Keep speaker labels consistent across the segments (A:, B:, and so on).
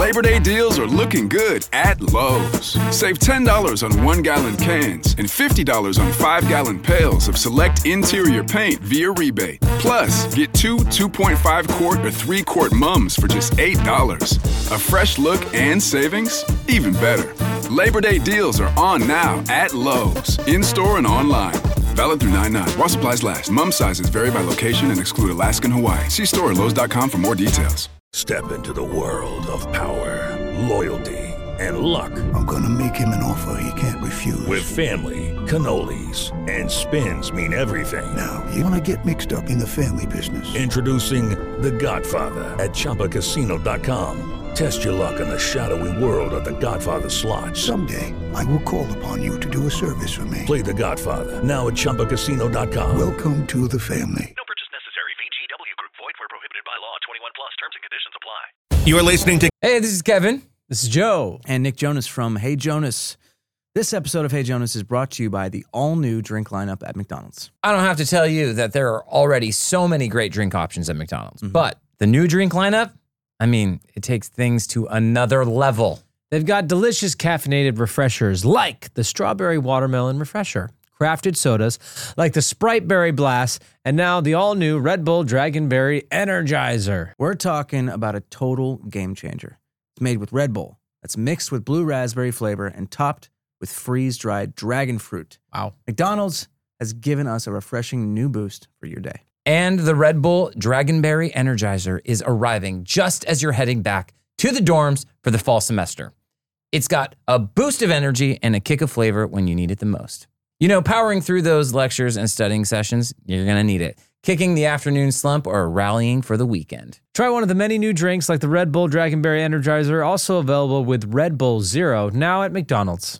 A: Labor Day deals are looking good at Lowe's. Save $10 on 1-gallon cans and $50 on 5-gallon pails of select interior paint via rebate. Plus, get 2.5-quart or 3-quart mums for just $8. A fresh look and savings? Even better. Labor Day deals are on now at Lowe's, in-store and online. Valid through 9/9. While supplies last. Mum sizes vary by location and exclude Alaska and Hawaii. See store at Lowe's.com for more details.
B: Step into the world of power, loyalty, and luck.
C: I'm gonna make him an offer he can't refuse.
B: With family, cannolis, and spins mean everything.
C: Now, you wanna get mixed up in the family business.
B: Introducing The Godfather at ChumbaCasino.com. Test your luck in the shadowy world of The Godfather slot.
C: Someday, I will call upon you to do a service for me.
B: Play The Godfather now at ChumbaCasino.com.
C: Welcome to the family.
D: No purchase necessary. VGW Group. Void where prohibited by law. 21 plus. Terms and conditions apply.
E: You are listening to...
F: Hey, this is Kevin.
G: This is Joe and Nick Jonas from Hey Jonas. This episode of Hey Jonas is brought to you by the all-new drink lineup at McDonald's.
F: I don't have to tell you that there are already so many great drink options at McDonald's, but the new drink lineup, I mean, it takes things to another level.
H: They've got delicious caffeinated refreshers like the Strawberry Watermelon Refresher, crafted sodas like the Sprite Berry Blast, and now the all-new Red Bull Dragonberry Energizer.
G: We're talking about a total game changer. It's made with Red Bull that's mixed with blue raspberry flavor and topped with freeze-dried dragon fruit.
H: Wow.
G: McDonald's has given us a refreshing new boost for your day.
F: And the Red Bull Dragonberry Energizer is arriving just as you're heading back to the dorms for the fall semester. It's got a boost of energy and a kick of flavor when you need it the most. You know, powering through those lectures and studying sessions, you're going to need it. Kicking the afternoon slump or rallying for the weekend.
H: Try one of the many new drinks like the Red Bull Dragonberry Energizer, also available with Red Bull Zero, now at McDonald's.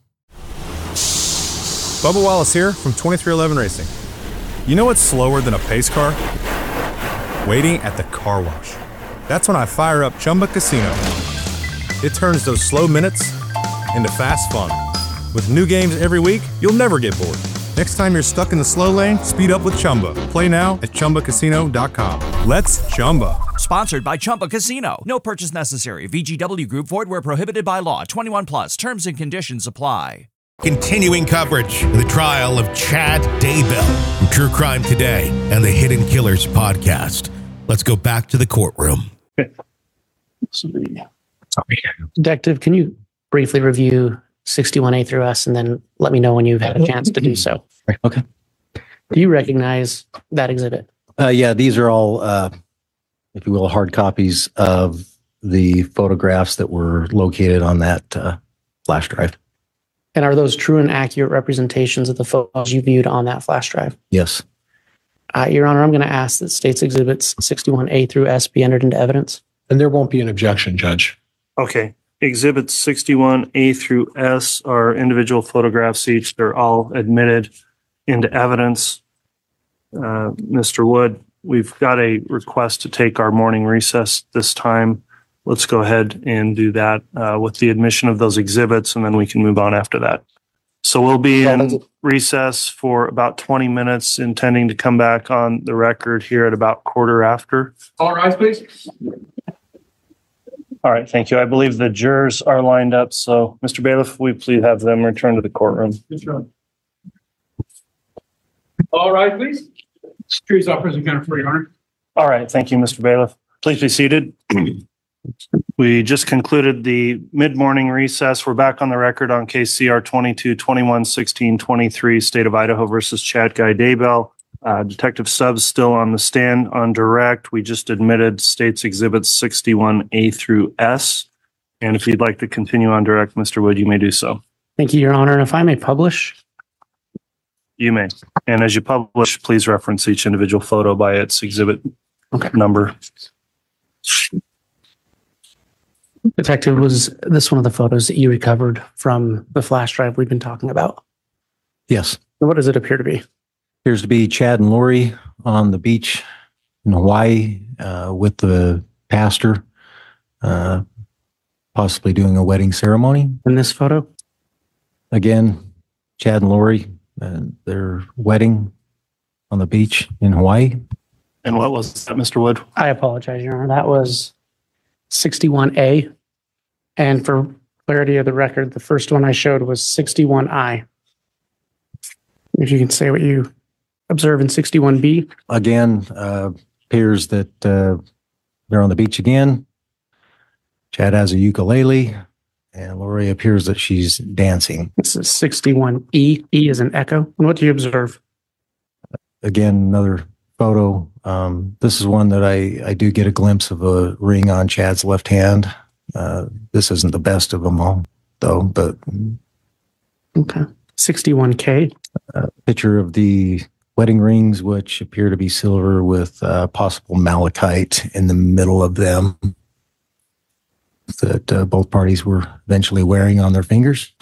I: Bubba Wallace here from 2311 Racing. You know what's slower than a pace car? Waiting at the car wash. That's when I fire up Chumba Casino. It turns those slow minutes into fast fun. With new games every week, you'll never get bored. Next time you're stuck in the slow lane, speed up with Chumba. Play now at ChumbaCasino.com. Let's Chumba.
J: Sponsored by Chumba Casino. No purchase necessary. VGW Group. Void where prohibited by law. 21 plus. Terms and conditions apply.
E: Continuing coverage of the trial of Chad Daybell from True Crime Today and the Hidden Killers podcast. Let's go back to the courtroom.
K: Sorry. Detective, can you briefly review 61A through S and then let me know when you've had a chance to do so?
L: Okay.
K: Do you recognize that exhibit?
L: Yeah, these are all, if you will, hard copies of the photographs that were located on that flash drive.
K: And are those true and accurate representations of the photos you viewed on that flash drive?
L: Yes.
K: Your Honor, I'm going to ask that State's Exhibits 61A through S be entered into evidence.
M: And there won't be an objection, Judge.
N: Okay. Exhibits 61A through S are individual photographs each. They're all admitted into evidence. Mr. Wood, we've got a request to take our morning recess this time. Let's go ahead and do that with the admission of those exhibits, and then we can move on after that. So we'll be in recess for about 20 minutes, intending to come back on the record here at about quarter after.
O: All rise, please.
N: All right, thank you. I believe the jurors are lined up. So, Mr. Bailiff, we please have them return to the courtroom.
O: All rise, please. Security's officer accounted for, Your Honor.
N: All right, thank you, Mr. Bailiff. Please be seated. We just concluded the mid-morning recess. We're back on the record on case CR 22-21-16-23, State of Idaho versus Chad Guy Daybell. Detective Stubbs still on the stand on direct. We just admitted State's Exhibits 61A through S. And if you'd like to continue on direct, Mr. Wood, you may do so.
K: Thank you, Your Honor. And if I may publish?
N: You may. And as you publish, please reference each individual photo by its exhibit number.
K: Detective, was this one of the photos that you recovered from the flash drive we've been talking about?
L: Yes.
K: What does it appear to be?
L: Appears to be Chad and Lori on the beach in Hawaii with the pastor, possibly doing a wedding ceremony.
K: In this photo?
L: Again, Chad and Lori, their wedding on the beach in Hawaii.
N: And what was that, Mr. Wood?
K: I apologize, Your Honor. That was 61A. And for clarity of the record, the first one I showed was 61I. If you can say what you observe in 61B.
L: Again, appears that they're on the beach again. Chad has a ukulele, and Lori appears that she's dancing.
K: This is 61E. E is an echo. And what do you observe?
L: Again, another photo. This is one that I do get a glimpse of a ring on Chad's left hand. This isn't the best of them all, though, but.
K: Okay. 61K.
L: Picture of the wedding rings, which appear to be silver with possible malachite in the middle of them that both parties were eventually wearing on their fingers.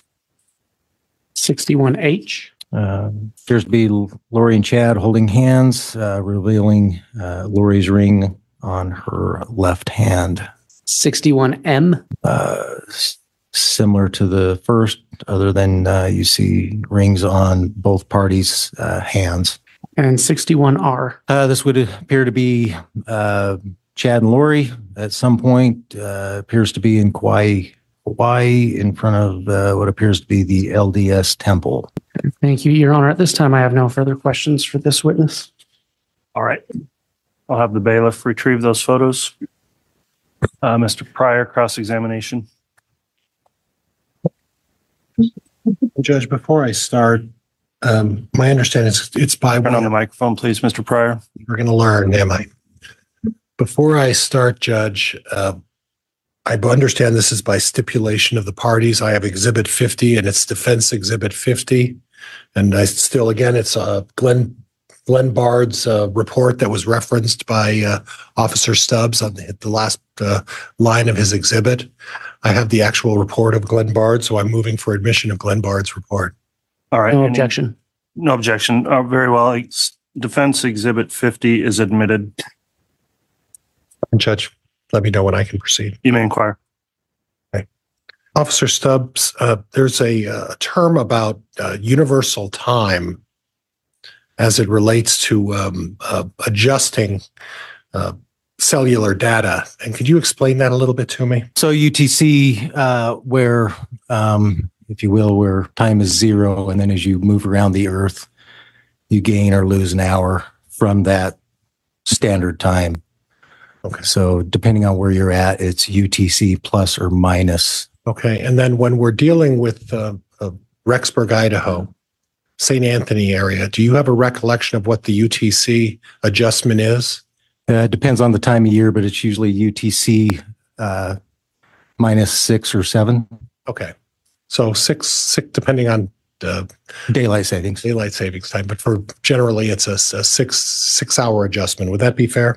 K: 61H.
L: Appears to be Lori and Chad holding hands, revealing Lori's ring on her left hand.
K: 61M.
L: Similar to the first, other than you see rings on both parties' hands.
K: And 61R.
L: This would appear to be Chad and Lori at some point. Appears to be in Kauai in front of what appears to be the LDS temple.
K: Thank you, Your Honor. At this time, I have no further questions for this witness.
N: All right. I'll have the bailiff retrieve those photos. Mr. Pryor, cross-examination.
M: Judge, before I start, my understanding is it's by
N: Turn on the microphone, please, Mr. Pryor.
M: We're going to learn, am I? Before I start, Judge, I understand this is by stipulation of the parties. I have Exhibit 50 and it's Defense Exhibit 50. And I still, again, it's Glenn Bard's report that was referenced by Officer Stubbs on the last line of his exhibit. I have the actual report of Glenn Bard, so I'm moving for admission of Glenn Bard's report.
N: All right.
K: No objection.
N: No objection. Very well. Defense Exhibit 50 is admitted.
M: Judge, let me know when I can proceed.
N: You may inquire.
M: Okay. Officer Stubbs, there's a term about universal time as it relates to adjusting cellular data. And could you explain that a little bit to me?
L: So UTC, where, if you will, where time is zero, and then as you move around the Earth, you gain or lose an hour from that standard time.
M: Okay.
L: So depending on where you're at, it's UTC plus or minus.
M: Okay. And then when we're dealing with Rexburg, Idaho, St. Anthony area, do you have a recollection of what the UTC adjustment is?
L: It depends on the time of year, but it's usually UTC minus 6 or 7.
M: Okay. So six depending on
L: daylight savings
M: time, but for generally it's a 6 hour adjustment. Would that be fair?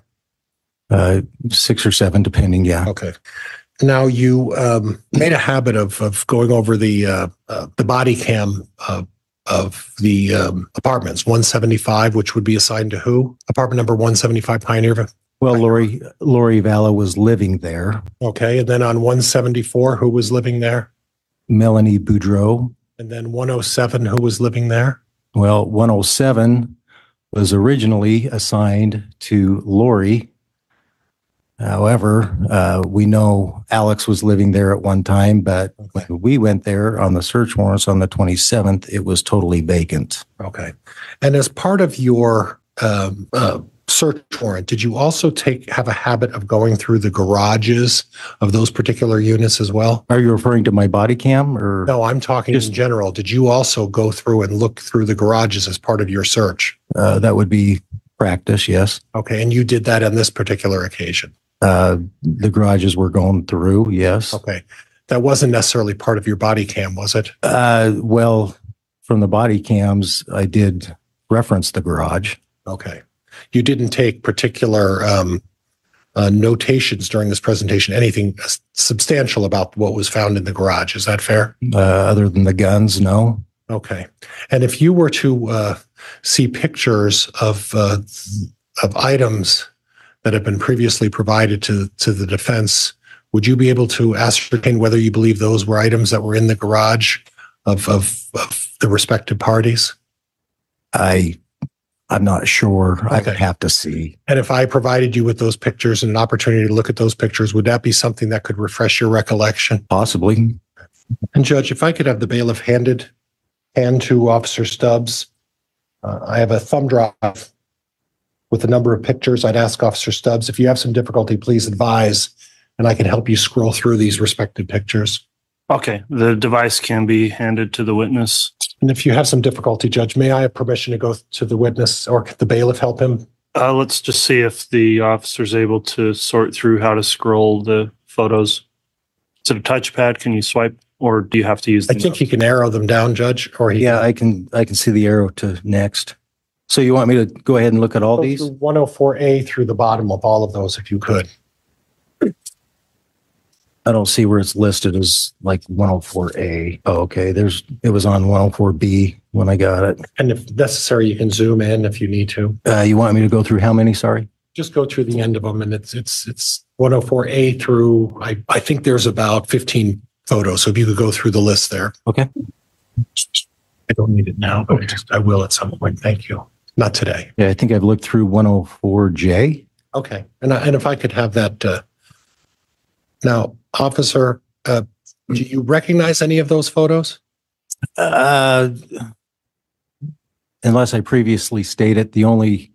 L: 6 or 7, depending. Yeah.
M: Okay. Now you made a habit of going over the body cam of the apartments, 175, which would be assigned to who? Apartment number 175, Pioneer.
L: Well, Lori Vallow was living there.
M: Okay. And then on 174, who was living there?
L: Melanie Boudreau.
M: And then 107, who was living there?
L: Well, 107 was originally assigned to Lori. However, we know Alex was living there at one time, but when we went there on the search warrants on the 27th, it was totally vacant.
M: Okay. And as part of your search warrant, did you also have a habit of going through the garages of those particular units as well?
L: Are you referring to my body cam or?
M: No, I'm talking in general. Did you also go through and look through the garages as part of your search?
L: That would be practice, yes.
M: Okay. And you did that on this particular occasion?
L: The garages were going through, yes.
M: Okay. That wasn't necessarily part of your body cam, was it?
L: Well, from the body cams, I did reference the garage.
M: Okay. You didn't take particular notations during this presentation, anything substantial about what was found in the garage. Is that fair?
L: Other than the guns, no.
M: Okay. And if you were to see pictures of items that have been previously provided to the defense, would you be able to ascertain whether you believe those were items that were in the garage of the respective parties?
L: I I'm not sure. I
M: Okay.
L: would have to see.
M: And if I provided you with those pictures and an opportunity to look at those pictures, would that be something that could refresh your recollection?
L: Possibly.
M: And Judge, if I could have the bailiff hand to Officer Stubbs. I have a thumb drive with a number of pictures. I'd ask Officer Stubbs, if you have some difficulty, please advise, and I can help you scroll through these respective pictures.
N: Okay, the device can be handed to the witness.
M: And if you have some difficulty, Judge, may I have permission to go to the witness, or could the bailiff help him?
N: Let's just see if the officer's able to sort through how to scroll the photos. Is it a touchpad? Can you swipe, or do you have to use
M: I think he can arrow them down, Judge, or he
L: Yeah, I can see the arrow to next. So you want me to go ahead and look at all
M: go
L: these?
M: through 104A through the bottom of all of those, if you could.
L: I don't see where it's listed as like 104A. Oh, okay. It was on 104B when I got it.
M: And if necessary, you can zoom in if you need to.
L: You want me to go through how many? Sorry.
M: Just go through the end of them, and it's 104A through, I think there's about 15 photos. So if you could go through the list there.
L: Okay.
M: I don't need it now, but I will at some point. Thank you. Not today.
L: Yeah, I think I've looked through 104J.
M: Okay. And if I could have that. Now, Officer, do you recognize any of those photos?
L: Unless I previously stated, the only,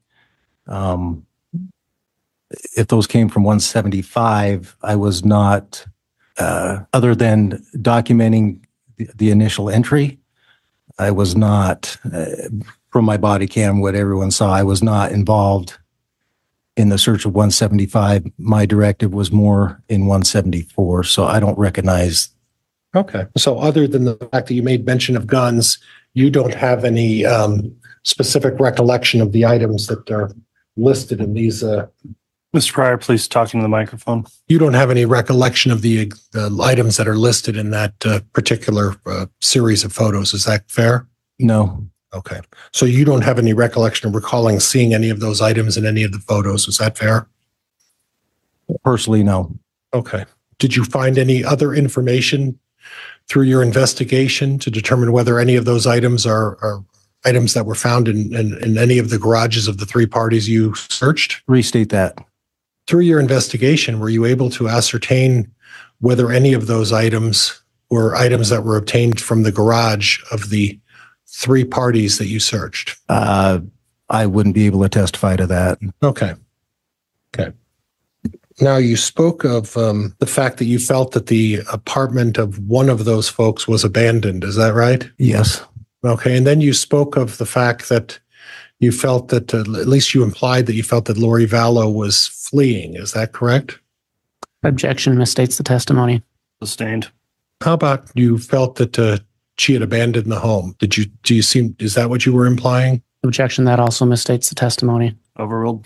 L: if those came from 175, I was not, other than documenting the initial entry, I was not, from my body cam, what everyone saw, I was not involved in the search of 175. My directive was more in 174, so I don't recognize.
M: Okay. So other than the fact that you made mention of guns, you don't have any specific recollection of the items that are listed in these.
N: Mr. Pryor, please talk into the microphone.
M: You don't have any recollection of the items that are listed in that particular series of photos. Is that fair?
L: No.
M: Okay. So you don't have any recollection of recalling seeing any of those items in any of the photos. Is that fair?
L: Personally, no.
M: Okay. Did you find any other information through your investigation to determine whether any of those items are items that were found in any of the garages of the three parties you searched?
L: Restate that.
M: Through your investigation, were you able to ascertain whether any of those items were items that were obtained from the garage of the three parties that you searched?
L: I wouldn't be able to testify to that.
M: Okay. Okay. Now, you spoke of the fact that you felt that the apartment of one of those folks was abandoned. Is that right?
L: Yes.
M: Okay. And then you spoke of the fact that you felt that, at least you implied that you felt that Lori Vallow was fleeing. Is that correct?
K: Objection misstates the testimony.
N: Sustained.
M: How about you felt that she had abandoned the home? Is that what you were implying?
K: Objection, that also misstates the testimony.
N: Overruled.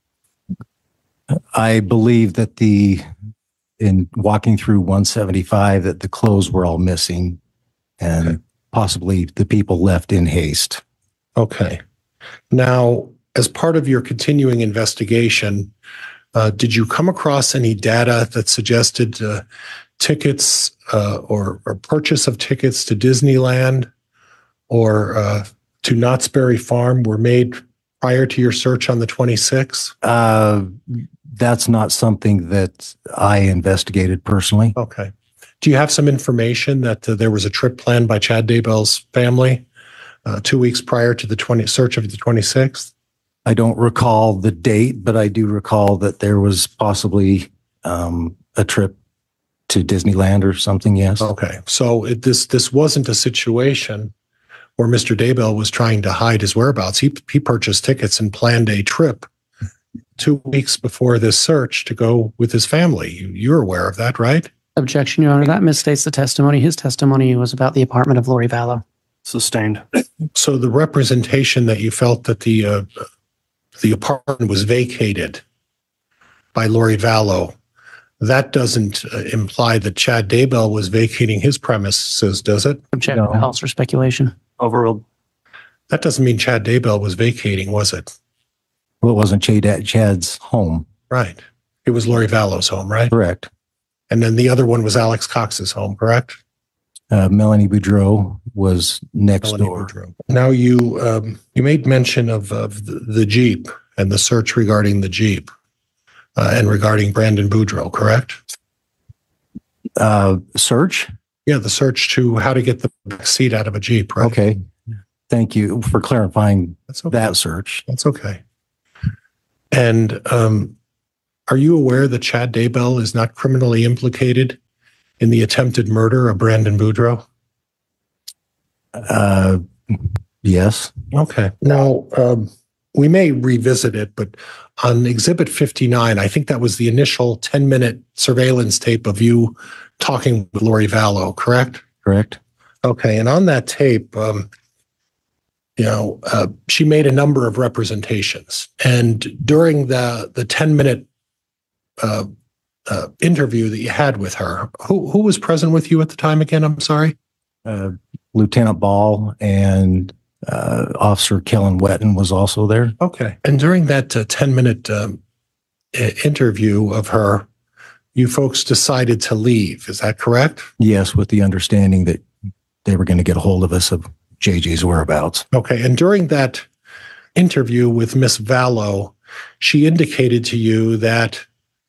L: I believe that in walking through 175, that the clothes were all missing and possibly the people left in haste.
M: Okay. Now, as part of your continuing investigation, did you come across any data that suggested tickets or purchase of tickets to Disneyland or to Knott's Berry Farm were made prior to your search on the 26th?
L: That's not something that I investigated personally.
M: Okay. Do you have some information that there was a trip planned by Chad Daybell's family 2 weeks prior to the search of the 26th?
L: I don't recall the date, but I do recall that there was possibly a trip to Disneyland or something. Yes.
M: Okay. So this wasn't a situation where Mr. Daybell was trying to hide his whereabouts. He purchased tickets and planned a trip 2 weeks before this search to go with his family. You're aware of that, right?
K: Objection, Your Honor. That misstates the testimony. His testimony was about the apartment of Lori Vallow.
N: Sustained.
M: So the representation that you felt that the apartment was vacated by Lori Vallow, that doesn't imply that Chad Daybell was vacating his premises, does it?
K: Objection, false or speculation.
N: Overruled.
M: That doesn't mean Chad Daybell was vacating, was it?
L: Well, it wasn't Chad's home.
M: Right. It was Lori Vallow's home, right?
L: Correct.
M: And then the other one was Alex Cox's home, correct?
L: Melanie Boudreau was next door.
M: Boudreau. Now you made mention of the Jeep and the search regarding the Jeep and regarding Brandon Boudreau, correct?
L: Search?
M: Yeah, the search to how to get the back seat out of a Jeep, right?
L: Okay. Thank you for clarifying that search.
M: That's okay. And are you aware that Chad Daybell is not criminally implicated in the attempted murder of Brandon Boudreau?
L: Yes.
M: Okay. Now, we may revisit it, but on Exhibit 59, I think that was the initial 10-minute surveillance tape of you talking with Lori Vallow, correct?
L: Correct.
M: Okay. And on that tape, she made a number of representations. And during the 10-minute interview that you had with her, who was present with you at the time again? I'm sorry.
L: Lieutenant Ball and Officer Kellen Wetton was also there.
M: Okay. And during that 10-minute interview of her, you folks decided to leave. Is that correct?
L: Yes, with the understanding that they were going to get a hold of us of JJ's whereabouts.
M: Okay. And during that interview with Miss Vallow, she indicated to you that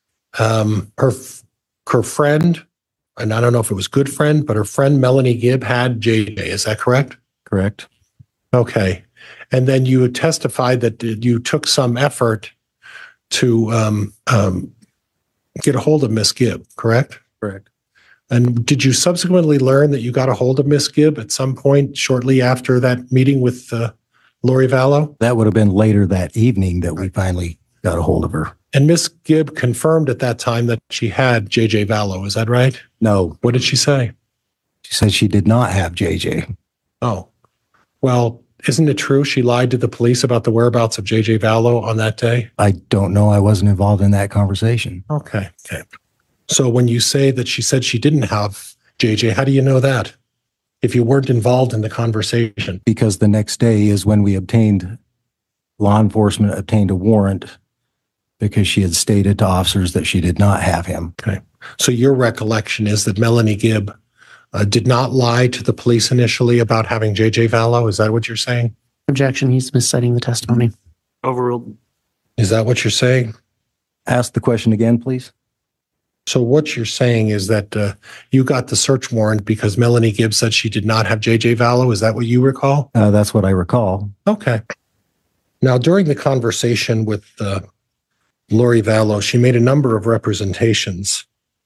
M: her friend, and I don't know if it was good friend, but her friend Melanie Gibb had JJ. Is that correct?
L: Correct.
M: Okay. And then you testified that you took some effort to get a hold of Miss Gibb, correct?
L: Correct.
M: And did you subsequently learn that you got a hold of Miss Gibb at some point shortly after that meeting with Lori Vallow?
L: That would have been later that evening that we finally got a hold of her.
M: And Miss Gibb confirmed at that time that she had JJ Vallow. Is that right?
L: No.
M: What did she say?
L: She said she did not have JJ.
M: Oh. Well, isn't it true she lied to the police about the whereabouts of JJ Vallow on that day?
L: I don't know. I wasn't involved in that conversation.
M: Okay. So when you say that she said she didn't have JJ, how do you know that? If you weren't involved in the conversation?
L: Because the next day is when law enforcement obtained a warrant because she had stated to officers that she did not have him.
M: Okay. So your recollection is that Melanie Gibb did not lie to the police initially about having JJ Vallow? Is that what you're saying?
K: Objection. He's misciting the testimony.
N: Overruled.
M: Is that what you're saying?
L: Ask the question again, please.
M: So what you're saying is that you got the search warrant because Melanie Gibb said she did not have JJ Vallow. Is that what you recall?
L: That's what I recall.
M: Okay. Now, during the conversation with Lori Vallow, she made a number of representations.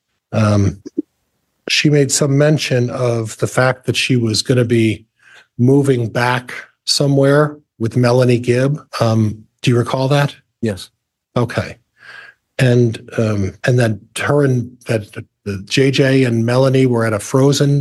M: She made some mention of the fact that she was going to be moving back somewhere with Melanie Gibb. Do you recall that?
L: Yes.
M: Okay. And then that JJ and Melanie were at a Frozen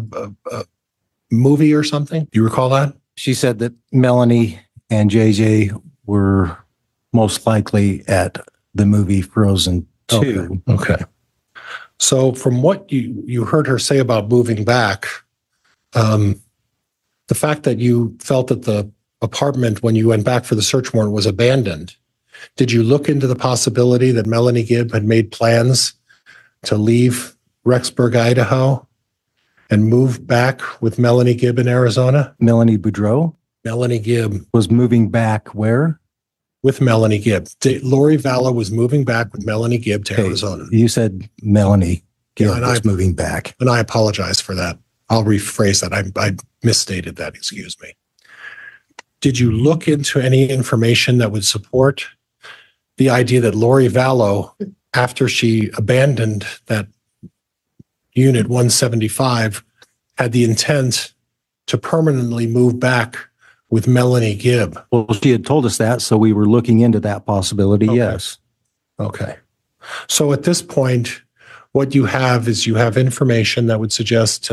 M: movie or something. Do you recall that?
L: She said that Melanie and JJ were most likely at the movie Frozen 2.
M: Okay. So from what you heard her say about moving back, the fact that you felt that the apartment when you went back for the search warrant was abandoned, did you look into the possibility that Melanie Gibb had made plans to leave Rexburg, Idaho and move back with Melanie Gibb in Arizona?
L: Melanie Boudreau?
M: Melanie Gibb
L: was moving back where?
M: With Melanie Gibb. Lori Vallow was moving back with Melanie Gibb to Arizona.
L: You said Melanie Gibb was moving back.
M: And I apologize for that. I'll rephrase that. I misstated that. Excuse me. Did you look into any information that would support the idea that Lori Vallow, after she abandoned that unit 175, had the intent to permanently move back with Melanie Gibb?
L: Well, she had told us that, so we were looking into that possibility, yes.
M: Okay. So at this point, what you have is you have information that would suggest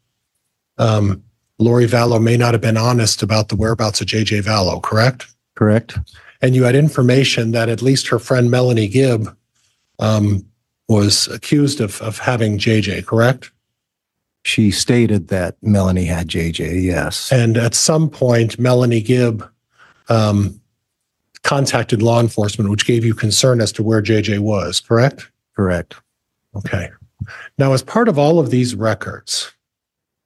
M: Lori Vallow may not have been honest about the whereabouts of JJ Vallow, correct?
L: Correct.
M: And you had information that at least her friend Melanie Gibb was accused of having JJ, correct?
L: She stated that Melanie had JJ, yes.
M: And at some point, Melanie Gibb contacted law enforcement, which gave you concern as to where JJ was, correct?
L: Correct.
M: Okay. Now, as part of all of these records,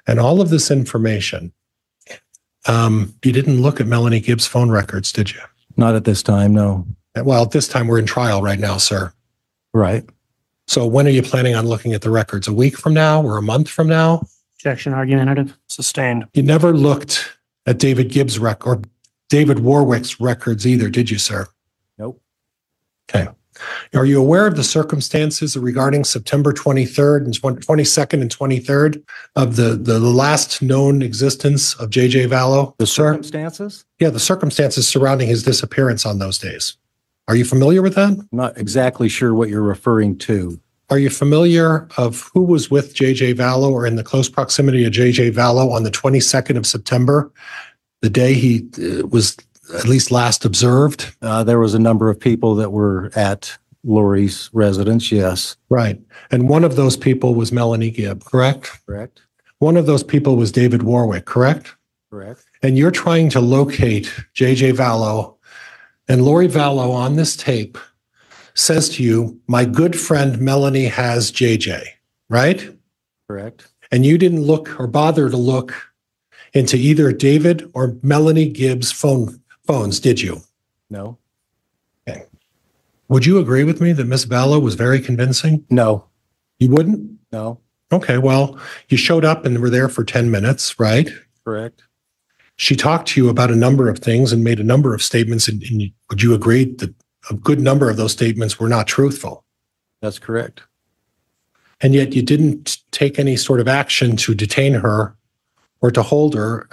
M: and all of this information, you didn't look at Melanie Gibbs' phone records, did you?
L: Not at this time, no.
M: Well, at this time, we're in trial right now, sir.
L: Right.
M: So when are you planning on looking at the records? A week from now or a month from now?
K: Objection argumentative.
N: Sustained.
M: You never looked at David Gibbs' or David Warwick's records either, did you, sir?
L: Nope.
M: Okay. Are you aware of the circumstances regarding September 23rd and 22nd and 23rd of the last known existence of J.J. Vallow?
L: The circumstances?
M: Yeah, the circumstances surrounding his disappearance on those days. Are you familiar with that?
L: I'm not exactly sure what you're referring to.
M: Are you familiar of who was with J.J. Vallow or in the close proximity of J.J. Vallow on the 22nd of September, the day he was at least last observed?
L: There was a number of people that were at Lori's residence, yes.
M: Right. And one of those people was Melanie Gibb, correct?
L: Correct.
M: One of those people was David Warwick, correct?
L: Correct.
M: And you're trying to locate J.J. Vallow, and Lori Vallow on this tape says to you, my good friend Melanie has JJ, right?
L: Correct.
M: And you didn't look or bother to look into either David or Melanie Gibbs' phones, did you?
L: No.
M: Okay. Would you agree with me that Miss Vallow was very convincing?
L: No.
M: You wouldn't?
L: No.
M: Okay, well, you showed up and were there for 10 minutes, right?
L: Correct.
M: She talked to you about a number of things and made a number of statements, and would you agree that a good number of those statements were not truthful?
L: That's correct.
M: And yet you didn't take any sort of action to detain her or to hold her,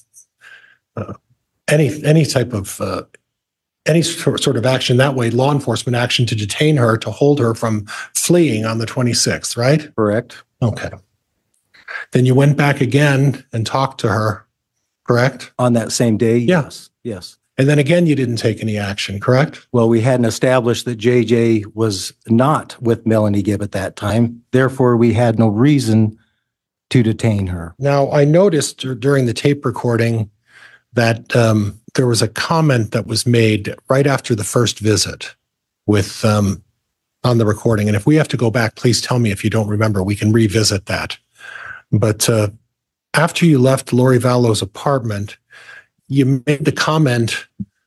M: any type of any sort of action that way, law enforcement action to detain her, to hold her from fleeing on the 26th, right?
L: Correct.
M: Okay. Then you went back again and talked to her, correct?
L: On that same day?
M: Yeah.
L: Yes. Yes.
M: And then again, you didn't take any action, correct?
L: Well, we hadn't established that JJ was not with Melanie Gibb at that time. Therefore, we had no reason to detain her.
M: Now, I noticed during the tape recording that there was a comment that was made right after the first visit with on the recording. And if we have to go back, please tell me if you don't remember. We can revisit that. But after you left Lori Vallow's apartment, you made the comment,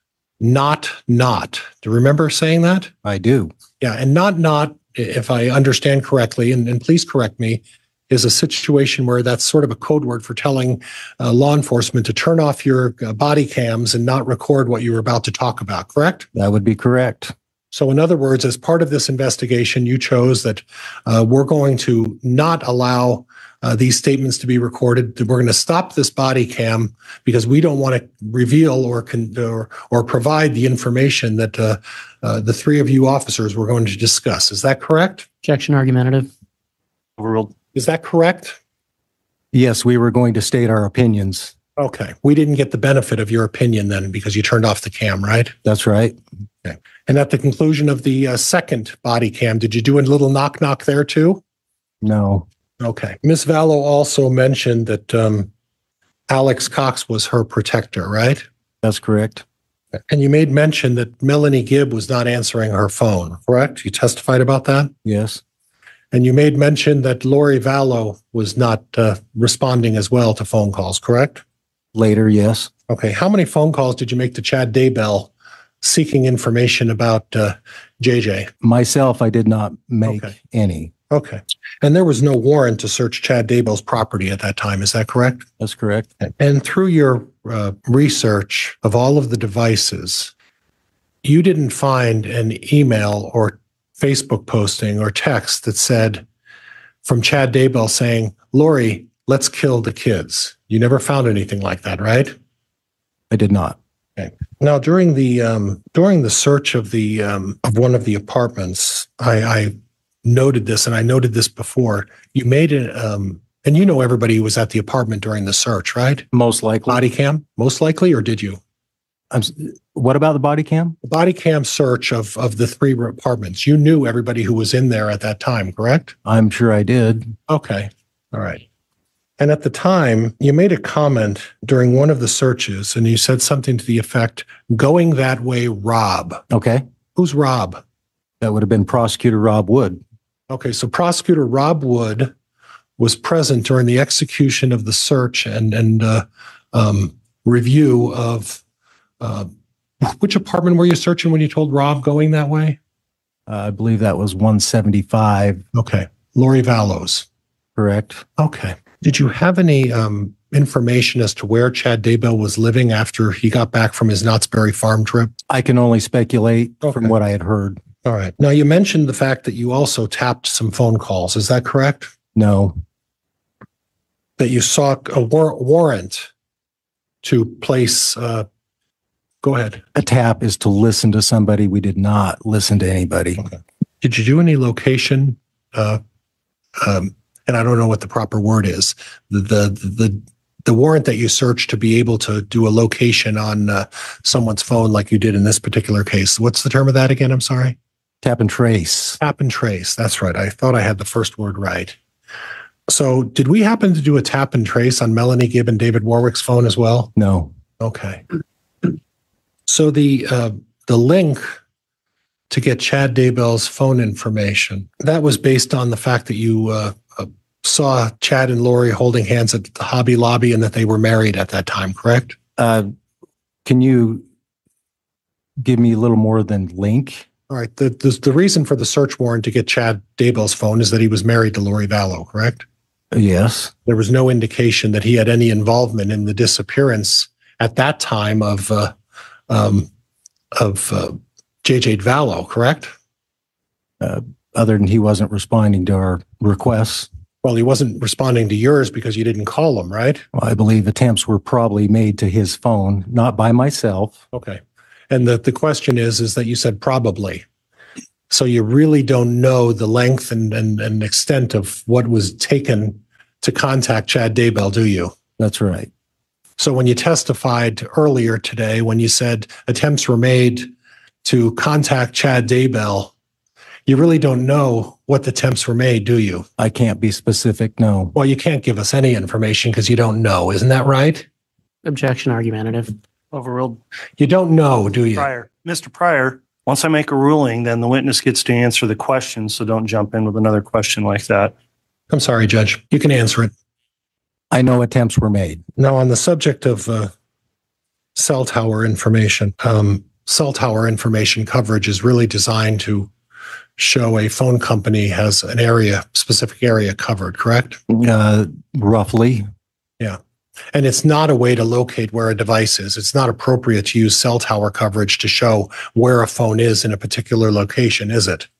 M: not. Do you remember saying that?
L: I do.
M: Yeah. And not, if I understand correctly, and please correct me, is a situation where that's sort of a code word for telling law enforcement to turn off your body cams and not record what you were about to talk about, correct?
L: That would be correct.
M: So in other words, as part of this investigation, you chose that we're going to not allow these statements to be recorded. We're going to stop this body cam because we don't want to reveal or provide the information that the three of you officers were going to discuss. Is that correct?
K: Objection argumentative.
N: Overruled.
M: Is that correct?
L: Yes, we were going to state our opinions.
M: Okay. We didn't get the benefit of your opinion then because you turned off the cam, right?
L: That's right.
M: Okay. And at the conclusion of the second body cam, did you do a little knock there too?
L: No.
M: Okay. Ms. Vallow also mentioned that Alex Cox was her protector, right?
L: That's correct.
M: And you made mention that Melanie Gibb was not answering her phone, correct? You testified about that?
L: Yes.
M: And you made mention that Lori Vallow was not responding as well to phone calls, correct?
L: Later, yes.
M: Okay. How many phone calls did you make to Chad Daybell seeking information about JJ?
L: Myself, I did not make any.
M: Okay. And there was no warrant to search Chad Daybell's property at that time. Is that correct?
L: That's correct.
M: And through your research of all of the devices, you didn't find an email or Facebook posting or text that said from Chad Daybell saying, Lori, let's kill the kids. You never found anything like that, right?
L: I did not.
M: Okay. Now, during the search of of one of the apartments, I noted this, and I noted this before. You made it, and you know everybody who was at the apartment during the search, right?
L: Most likely.
M: Body cam, most likely, or did you?
L: What about the body cam?
M: The body cam search of the three apartments. You knew everybody who was in there at that time, correct?
L: I'm sure I did.
M: Okay. All right. And at the time, you made a comment during one of the searches, and you said something to the effect, going that way, Rob.
L: Okay.
M: Who's Rob?
L: That would have been Prosecutor Rob Wood.
M: Okay, so Prosecutor Rob Wood was present during the execution of the search and review of which apartment were you searching when you told Rob going that way?
L: I believe that was 175.
M: Okay. Lori Vallows.
L: Correct.
M: Okay. Did you have any information as to where Chad Daybell was living after he got back from his Knott's Berry Farm trip?
L: I can only speculate from what I had heard.
M: All right. Now, you mentioned the fact that you also tapped some phone calls. Is that correct?
L: No.
M: That you sought a warrant to place... go ahead.
L: A tap is to listen to somebody. We did not listen to anybody.
M: Okay. Did you do any location? And I don't know what the proper word is. The warrant that you searched to be able to do a location on someone's phone, like you did in this particular case. What's the term of that again? I'm sorry.
L: Tap and trace.
M: Tap and trace. That's right. I thought I had the first word right. So, did we happen to do a tap and trace on Melanie Gibb and David Warwick's phone as well?
L: No.
M: Okay. So the link to get Chad Daybell's phone information, that was based on the fact that you saw Chad and Lori holding hands at the Hobby Lobby and that they were married at that time, correct?
L: Can you give me a little more than link?
M: All right. The reason for the search warrant to get Chad Daybell's phone is that he was married to Lori Vallow, correct?
L: Yes.
M: There was no indication that he had any involvement in the disappearance at that time of J.J. Vallow, correct?
L: Other than he wasn't responding to our requests.
M: Well, he wasn't responding to yours because you didn't call him, right?
L: Well, I believe attempts were probably made to his phone, not by myself.
M: Okay. And the question is that you said probably. So you really don't know the length and extent of what was taken to contact Chad Daybell, do you?
L: That's right.
M: So when you testified earlier today, when you said attempts were made to contact Chad Daybell, you really don't know what the attempts were made, do you?
L: I can't be specific, no.
M: Well, you can't give us any information because you don't know. Isn't that right?
K: Objection argumentative.
N: Overruled.
M: You don't know, do you?
N: Mr. Pryor, once I make a ruling, then the witness gets to answer the question, so don't jump in with another question like that.
M: I'm sorry, Judge. You can answer it.
L: I know attempts were made.
M: Now, on the subject of cell tower information, cell tower information coverage is really designed to show a phone company has an area, specific area covered, correct?
L: Roughly.
M: Yeah. And it's not a way to locate where a device is. It's not appropriate to use cell tower coverage to show where a phone is in a particular location, is it?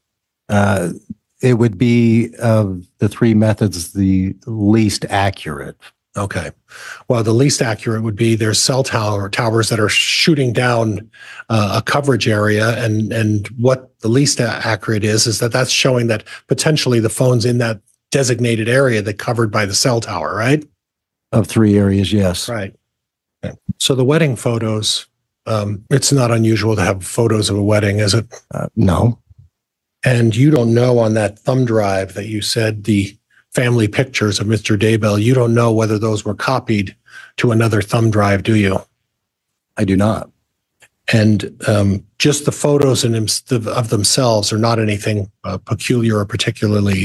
L: It would be, of the three methods, the least accurate.
M: Okay. Well, the least accurate would be there's cell towers that are shooting down a coverage area. And what the least accurate is that that's showing that potentially the phone's in that designated area that covered by the cell tower, right?
L: Of three areas, yes.
M: Right. Okay. So the wedding photos, it's not unusual to have photos of a wedding, is it?
L: No.
M: And you don't know on that thumb drive that you said the family pictures of Mr. Daybell, you don't know whether those were copied to another thumb drive, do you?
L: I do not.
M: And just the photos of themselves are not anything peculiar or particularly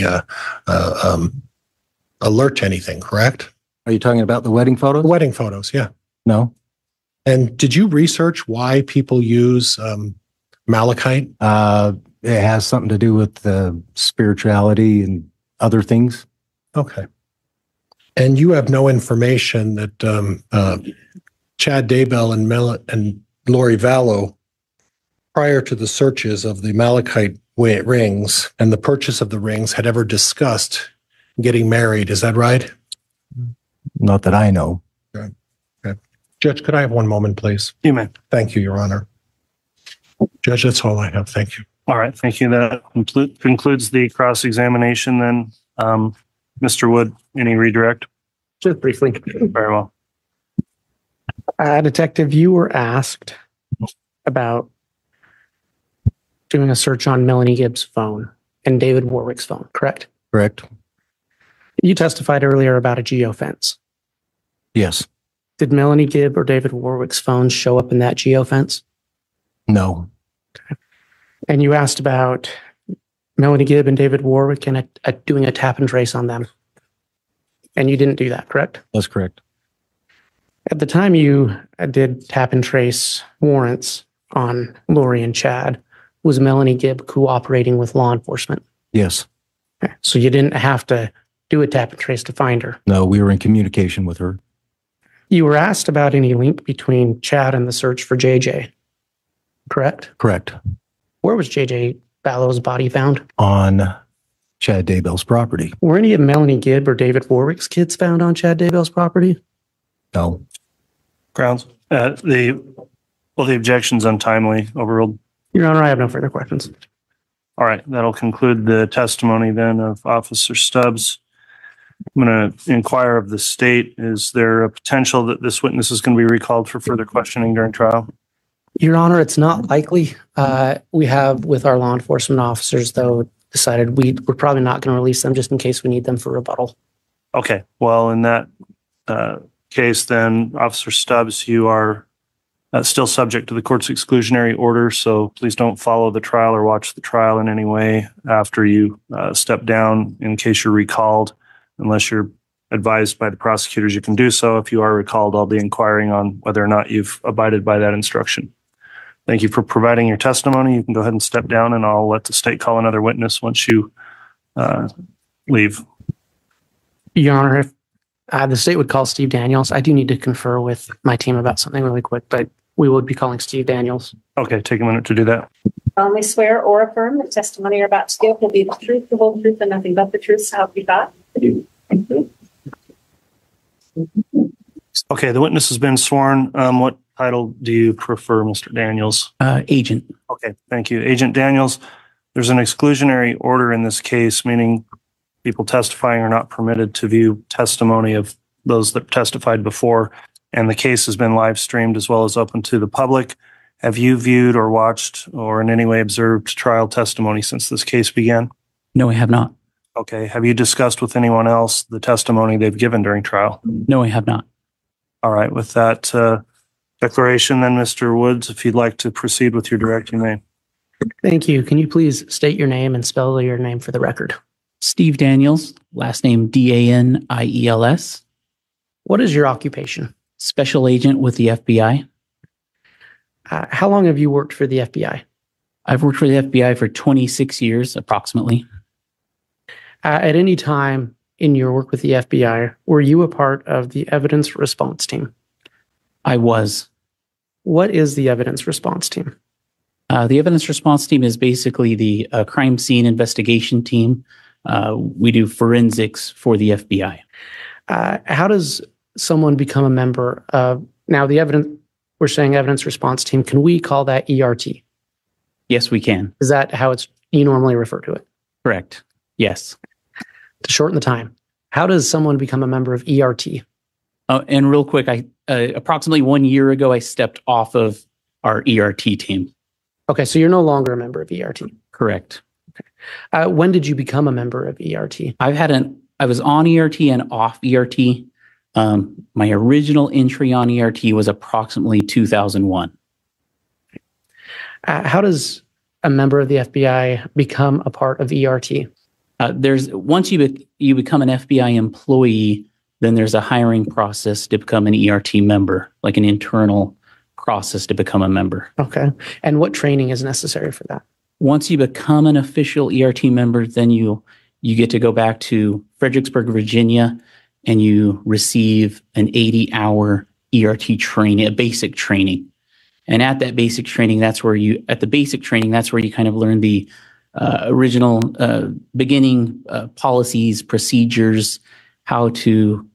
M: alert to anything, correct?
L: Are you talking about the wedding photos?
M: The wedding photos, yeah.
L: No.
M: And did you research why people use malachite?
L: It has something to do with spirituality and other things.
M: Okay. And you have no information that Chad Daybell and Lori Vallow, prior to the searches of the malachite rings and the purchase of the rings, had ever discussed getting married. Is that right?
L: Not that I know.
M: Okay. Okay. Judge, could I have one moment, please?
N: You may.
M: Thank you, Your Honor. Judge, that's all I have. Thank you.
N: All right. Thank you. That concludes the cross-examination then. Mr. Wood, any redirect?
K: Just briefly.
N: Very well.
K: Detective, you were asked about doing a search on Melanie Gibbs' phone and David Warwick's phone, correct?
L: Correct.
K: You testified earlier about a geofence.
L: Yes.
K: Did Melanie Gibb or David Warwick's phone show up in that geofence?
L: No.
K: Okay. And you asked about Melanie Gibb and David Warwick and doing a tap and trace on them. And you didn't do that, correct?
L: That's correct.
K: At the time you did tap and trace warrants on Lori and Chad, was Melanie Gibb cooperating with law enforcement?
L: Yes.
K: Okay. So you didn't have to do a tap and trace to find her?
L: No, we were in communication with her.
K: You were asked about any link between Chad and the search for JJ, correct?
L: Correct.
K: Where was JJ Ballow's body found?
L: On Chad Daybell's property.
K: Were any of Melanie Gibb or David Warwick's kids found on Chad Daybell's property?
L: No.
N: Grounds. The objection's untimely. Overruled.
K: Your Honor, I have no further questions.
N: All right. That'll conclude the testimony then of Officer Stubbs. I'm going to inquire of the state. Is there a potential that this witness is going to be recalled for further questioning during trial?
K: Your Honor, it's not likely. We have, with our law enforcement officers, though, decided we're probably not going to release them just in case we need them for rebuttal.
N: Okay. Well, in that case, then, Officer Stubbs, you are still subject to the court's exclusionary order, so please don't follow the trial or watch the trial in any way after you step down in case you're recalled, unless you're advised by the prosecutors you can do so. If you are recalled, I'll be inquiring on whether or not you've abided by that instruction. Thank you for providing your testimony. You can go ahead and step down, and I'll let the state call another witness once you leave.
K: Your Honor, if the state would call Steve Daniels, I do need to confer with my team about something really quick, but we would be calling Steve Daniels.
N: Okay, take a minute to do that.
P: solemnly swear or affirm that testimony you're about to give will be the truth, the whole truth, and nothing but the truth, so help you God?
N: Okay, the witness has been sworn. What title do you prefer, Mr. Daniels?
Q: Agent.
N: Okay, thank you. Agent Daniels, there's an exclusionary order in this case, meaning people testifying are not permitted to view testimony of those that testified before, and the case has been live streamed as well as open to the public. Have you viewed or watched or in any way observed trial testimony since this case began?
Q: No, I have not.
N: Okay. Have you discussed with anyone else the testimony they've given during trial?
Q: No, I have not.
N: All right. With that declaration, then, Mr. Woods, if you'd like to proceed with your direct, you may.
K: Thank you. Can you please state your name and spell your name for the record?
Q: Steve Daniels, last name Daniels.
K: What is your occupation?
Q: Special agent with the FBI.
K: How long have you worked for the FBI?
Q: I've worked for the FBI for 26 years, approximately.
K: At any time in your work with the FBI, were you a part of the evidence response team?
Q: I was.
K: What is the evidence response team?
Q: The evidence response team is basically the crime scene investigation team. We do forensics for the FBI.
K: How does someone become a member of, now the evidence, we're saying evidence response team, can we call that ERT?
Q: Yes, we can.
K: Is that how you normally refer to it?
Q: Correct. Yes.
K: To shorten the time, how does someone become a member of ERT?
Q: And real quick, approximately 1 year ago, I stepped off of our ERT team.
K: Okay, so you're no longer a member of ERT.
Q: Correct.
K: Okay. When did you become a member of ERT?
Q: I was on ERT and off ERT. My original entry on ERT was approximately 2001.
K: How does a member of the FBI become a part of ERT?
Q: Once you become an FBI employee, then there's a hiring process to become an ERT member, like an internal process to become a member.
K: Okay. And what training is necessary for that?
Q: Once you become an official ERT member, then you get to go back to Fredericksburg, Virginia, and you receive an 80-hour ERT training, a basic training. And at that basic training, that's where you kind of learn the original beginning policies, procedures, how to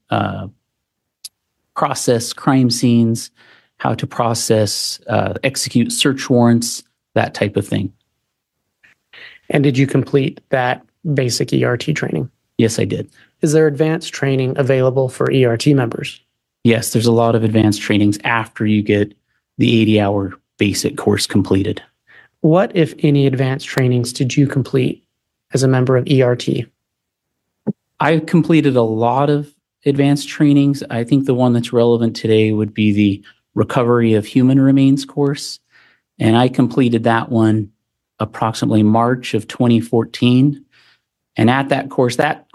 Q: process crime scenes, how to execute search warrants, that type of thing.
K: And did you complete that basic ERT training?
Q: Yes, I did.
K: Is there advanced training available for ERT members?
Q: Yes, there's a lot of advanced trainings after you get the 80-hour basic course completed.
K: What, if any, advanced trainings did you complete as a member of ERT?
Q: I completed a lot of advanced trainings. I think the one that's relevant today would be the Recovery of Human Remains course. And I completed that one approximately March of 2014. And at that course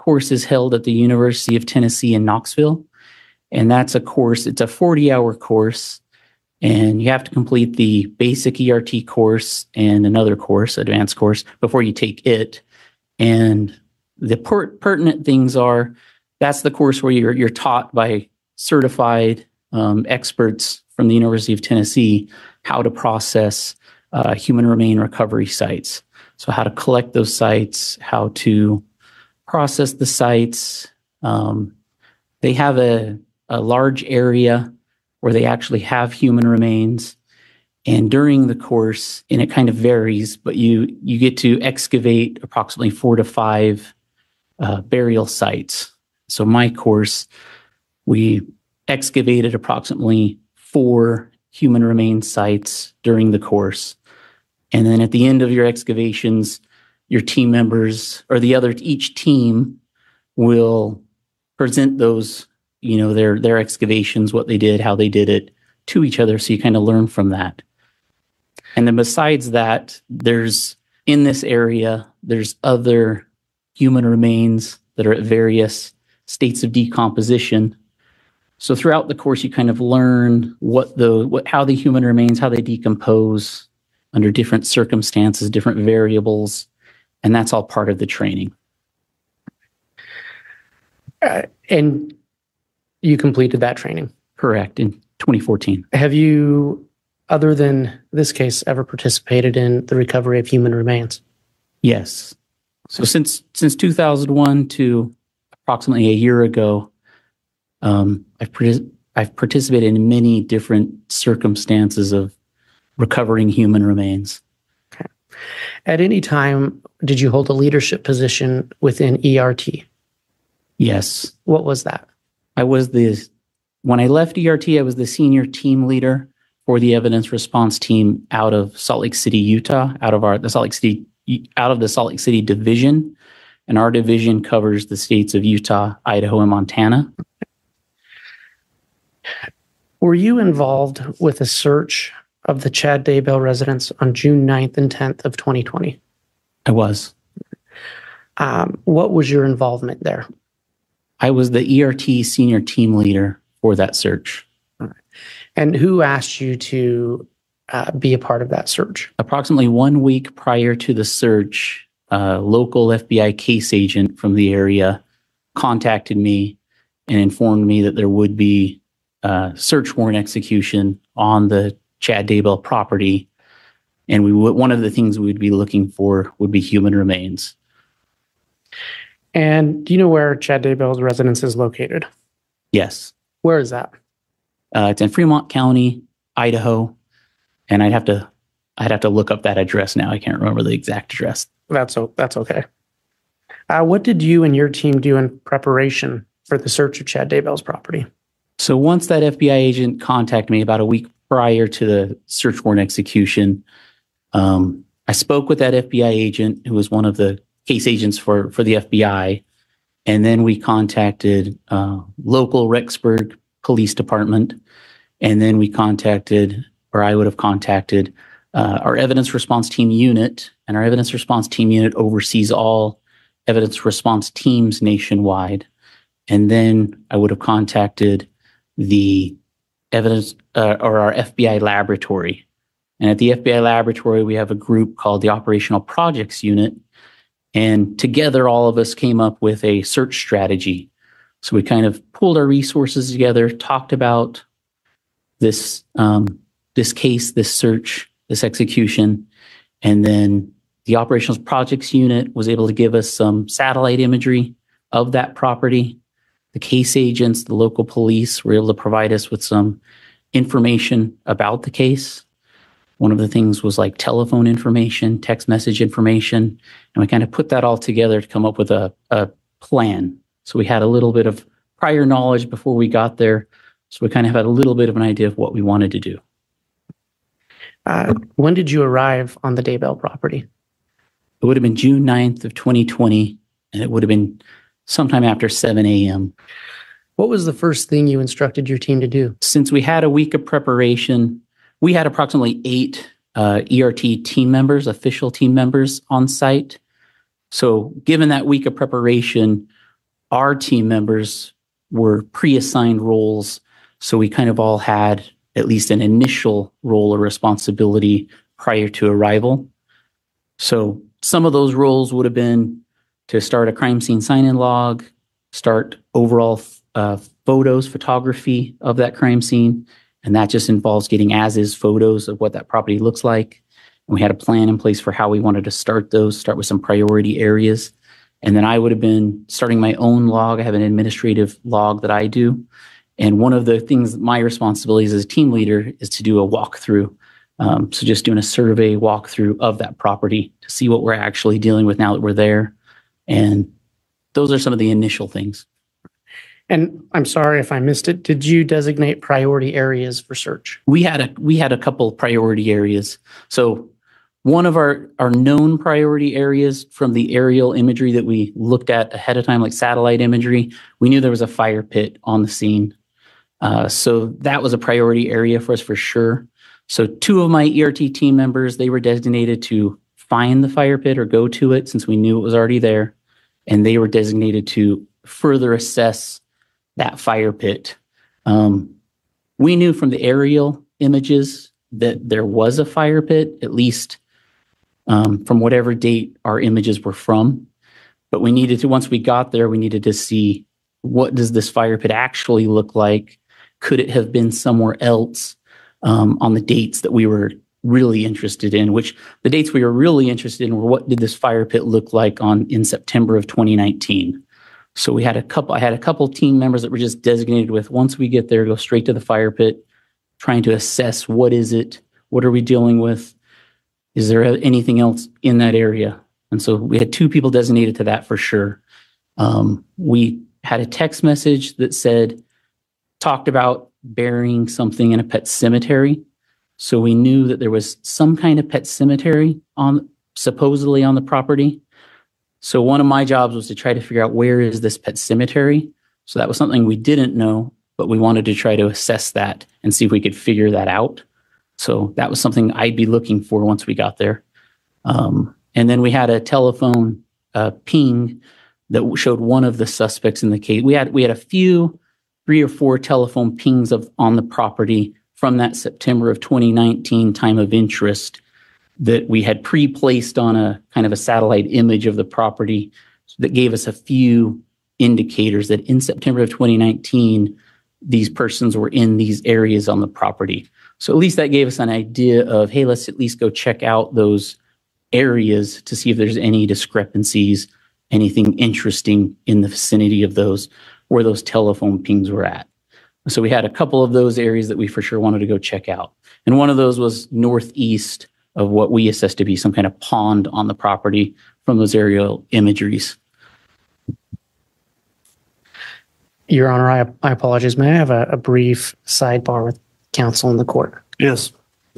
Q: course is held at the University of Tennessee in Knoxville. And that's a course, it's a 40-hour course. And you have to complete the basic ERT course and another course, advanced course, before you take it. And the pertinent things are, that's the course where you're taught by certified experts from the University of Tennessee how to process human remain recovery sites. So how to collect those sites, how to process the sites. They have a large area where they actually have human remains. And during the course, and it kind of varies, but you get to excavate approximately 4 to 5 burial sites. So my course, we excavated approximately 4 human remains sites during the course. And then at the end of your excavations, your team members or each team will present those, their excavations, what they did, how they did it to each other. So you kind of learn from that. And then besides that, in this area, there's other human remains that are at various states of decomposition. So throughout the course, you kind of learn how the human remains, how they decompose under different circumstances, different variables, and that's all part of the training.
K: And you completed that training?
Q: Correct, in 2014.
K: Have you, other than this case, ever participated in the recovery of human remains?
Q: Yes. So since 2001 to approximately a year ago, I've participated in many different circumstances of recovering human remains.
K: Okay. At any time, did you hold a leadership position within ERT?
Q: Yes.
K: What was that?
Q: When I left ERT, I was the senior team leader for the evidence response team out of Salt Lake City, Utah, out of the Salt Lake City division. And our division covers the states of Utah, Idaho, and Montana.
K: Were you involved with a search of the Chad Daybell residence on June 9th and 10th of 2020?
Q: I was.
K: What was your involvement there?
Q: I was the ERT senior team leader for that search.
K: All right. And who asked you to be a part of that search?
Q: Approximately 1 week prior to the search, a local FBI case agent from the area contacted me and informed me that there would be a search warrant execution on the Chad Daybell property. And one of the things we would be looking for would be human remains.
K: And do you know where Chad Daybell's residence is located?
Q: Yes.
K: Where is that?
Q: It's in Fremont County, Idaho. And I'd have to look up that address now. I can't remember the exact address.
K: That's okay. What did you and your team do in preparation for the search of Chad Daybell's property?
Q: So once that FBI agent contacted me about a week prior to the search warrant execution, I spoke with that FBI agent who was one of the case agents for the FBI. And then we contacted local Rexburg Police Department. And then I would have contacted our evidence response team unit. And our evidence response team unit oversees all evidence response teams nationwide. And then I would have contacted the evidence or our FBI laboratory. And at the FBI laboratory, we have a group called the Operational Projects Unit. And together, all of us came up with a search strategy. So we kind of pulled our resources together, talked about this case, this search, this execution. And then the Operational Projects Unit was able to give us some satellite imagery of that property. The case agents, the local police were able to provide us with some information about the case. One of the things was like telephone information, text message information, and we kind of put that all together to come up with a plan. So we had a little bit of prior knowledge before we got there. So we kind of had a little bit of an idea of what we wanted to do.
K: When did you arrive on the Daybell property?
Q: It would have been June 9th of 2020, and it would have been sometime after 7 a.m.
K: What was the first thing you instructed your team to do?
Q: Since we had a week of preparation, we had approximately 8 ERT team members, official team members on site. So given that week of preparation, our team members were pre-assigned roles. So we kind of all had at least an initial role or responsibility prior to arrival. So some of those roles would have been to start a crime scene sign-in log, start overall photography of that crime scene. And that just involves getting as-is photos of what that property looks like. And we had a plan in place for how we wanted to start with some priority areas. And then I would have been starting my own log. I have an administrative log that I do. And one of the things, my responsibilities as a team leader is to do a walkthrough. So just doing a survey walkthrough of that property to see what we're actually dealing with now that we're there. And those are some of the initial things.
K: And I'm sorry if I missed it. Did you designate priority areas for search?
Q: We had a couple priority areas. So one of our known priority areas from the aerial imagery that we looked at ahead of time, like satellite imagery, we knew there was a fire pit on the scene. So that was a priority area for us for sure. So two of my ERT team members, they were designated to find the fire pit or go to it since we knew it was already there. And they were designated to further assess that fire pit. We knew from the aerial images that there was a fire pit, at least from whatever date our images were from. But we needed to, once we got there, we needed to see, what does this fire pit actually look like? Could it have been somewhere else on the dates that we were really interested in? Which the dates we were really interested in were, what did this fire pit look like in September of 2019? So I had a couple team members that were just designated with, once we get there, go straight to the fire pit, trying to assess, what is it? What are we dealing with? Is there anything else in that area? And so we had two people designated to that for sure. We had a text message that talked about burying something in a pet cemetery. So we knew that there was some kind of pet cemetery supposedly on the property. So one of my jobs was to try to figure out, where is this pet cemetery? So that was something we didn't know, but we wanted to try to assess that and see if we could figure that out. So that was something I'd be looking for once we got there. And then we had a telephone ping that showed one of the suspects in the case. We had a few, 3 or 4 telephone pings on the property from that September of 2019 time of interest that we had pre-placed on a kind of a satellite image of the property that gave us a few indicators that in September of 2019, these persons were in these areas on the property. So at least that gave us an idea of, hey, let's at least go check out those areas to see if there's any discrepancies, anything interesting in the vicinity of those, where those telephone pings were at. So we had a couple of those areas that we for sure wanted to go check out. And one of those was northeast of what we assessed to be some kind of pond on the property from those aerial imageries.
K: Your Honor, I apologize. May I have a brief sidebar with counsel in the court?
N: Yes.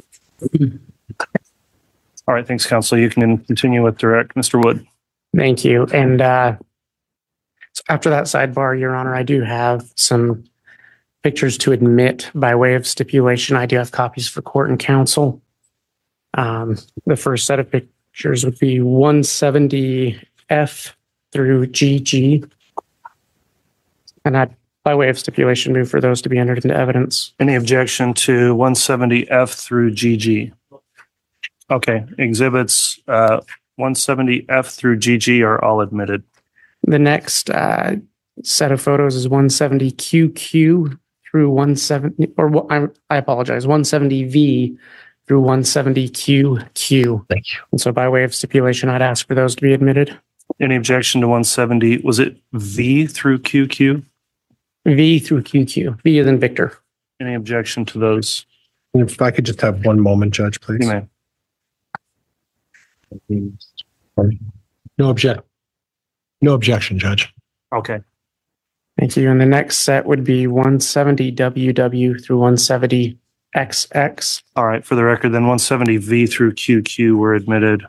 N: All right. Thanks, counsel. You can continue with direct. Mr. Wood.
K: Thank you. And so after that sidebar, Your Honor, I do have some pictures to admit by way of stipulation. I do have copies for court and counsel. The first set of pictures would be 170F through GG. And I, by way of stipulation, move for those to be entered into evidence.
N: Any objection to 170F through GG? Okay. Exhibits 170F through GG are all admitted.
K: The next set of photos is 170QQ through 170, or I apologize, 170V through 170QQ.
N: Thank you.
K: And so by way of stipulation, I'd ask for those to be admitted.
N: Any objection to 170? Was it V through QQ?
K: V through QQ. V as in Victor.
N: Any objection to those?
M: If I could just have one moment, Judge, please.
N: You may.
M: No objection, Judge.
N: Okay.
K: Thank you. And the next set would be 170WW through 170XX.
N: All right. For the record, then 170V through QQ were admitted.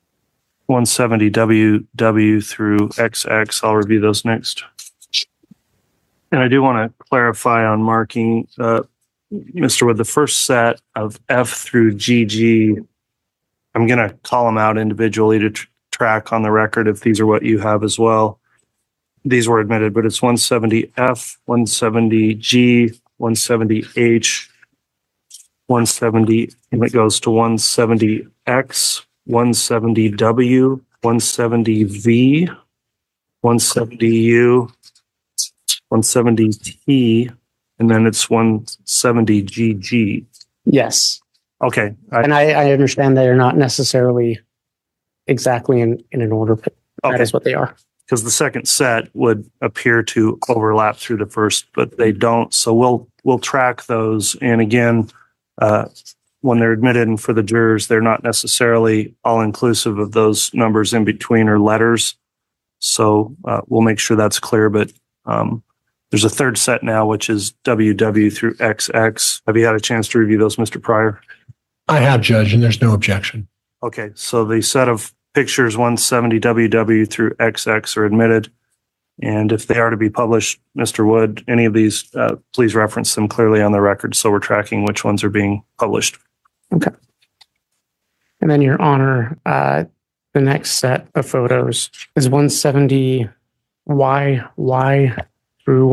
N: 170WW through XX. I'll review those next. And I do want to clarify on marking, Mr. Wood, the first set of F through GG, I'm going to call them out individually to track on the record if these are what you have as well. these were admitted, but it's 170F, 170G, 170H, 170, and it goes to 170X, 170W, 170V, 170U, 170T, and then it's 170GG.
K: Yes.
N: Okay.
K: And I understand they are not necessarily exactly in an order, but that is what they are.
N: Because the second set would appear to overlap through the first, but they don't. So we'll track those. And again, when they're admitted and for the jurors, they're not necessarily all inclusive of those numbers in between or letters. So we'll make sure that's clear. But there's a third set now, which is WW through XX. Have you had a chance to review those, Mr. Pryor?
M: I have, Judge, and there's no objection.
N: Okay, so the set of pictures 170 WW through XX are admitted. And if they are to be published, Mr. Wood, any of these, please reference them clearly on the record so we're tracking which ones are being published.
K: Okay. And then, Your Honor, the next set of photos is 170YY through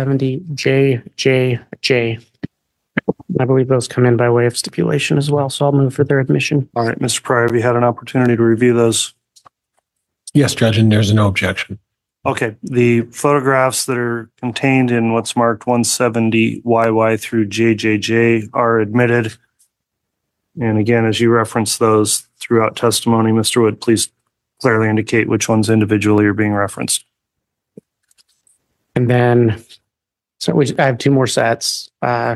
K: 170JJJ. I believe those come in by way of stipulation as well, so I'll move for their admission.
N: All right, Mr. Pryor, have you had an opportunity to review those?
M: Yes, Judge, and there's no objection.
N: Okay, the photographs that are contained in what's marked 170YY through JJJ are admitted. And again, as you reference those throughout testimony, Mr. Wood, please clearly indicate which ones individually are being referenced.
K: And then, I have two more sets.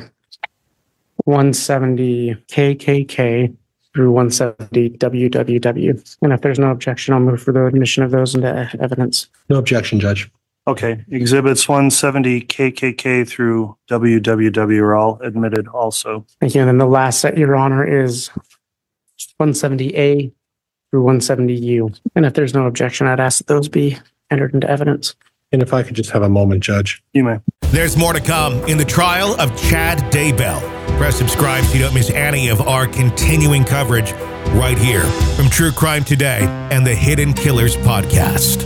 K: 170 KKK through 170 WWW. And if there's no objection, I'll move for the admission of those into evidence.
M: No objection, Judge.
N: Okay. Exhibits 170 KKK through WWW are all admitted also.
K: Thank you. And then the last set, Your Honor, is 170A through 170U. And if there's no objection, I'd ask that those be entered into evidence.
M: And if I could just have a moment, Judge.
N: You may.
E: There's more to come in the trial of Chad Daybell. Press subscribe so you don't miss any of our continuing coverage right here from True Crime Today and the Hidden Killers podcast.